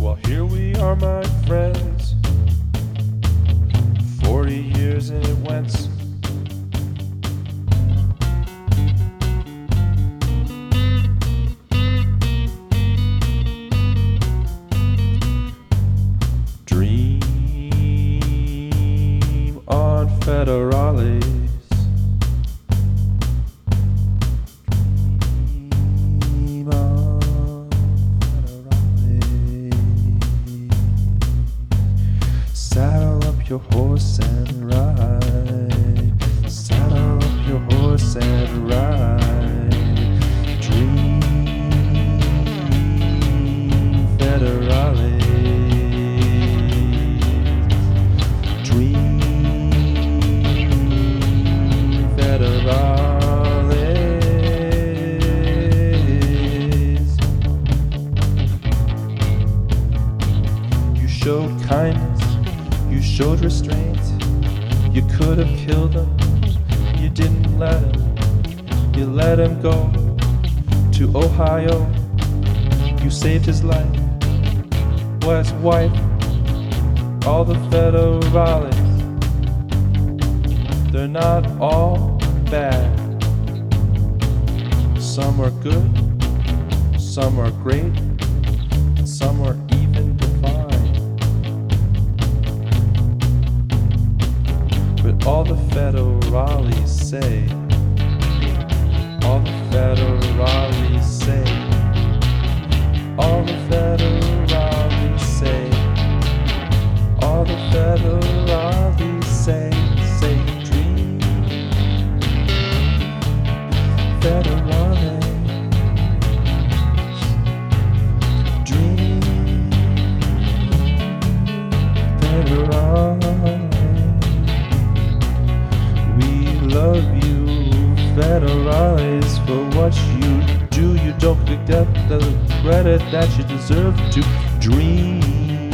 Well, here we are, my friends. 40 years and it went. Dream on federales. Dream on federales. Saddle up your horse and ride. Saddle up your horse and ride. Dream federales. Dream federales. You showed kindness. You showed restraint. You could have killed him. You didn't let him. You let him go to Ohio. You saved his life. Was his wife. All the federales. They're not all bad. Some are good. Some are great. Some are even divine. But all the federales say, all the federales say, all the federales say, all the federales say, dream federales, dream federales. We love you, federales, for what you do. You don't get the credit that you deserve to. Dream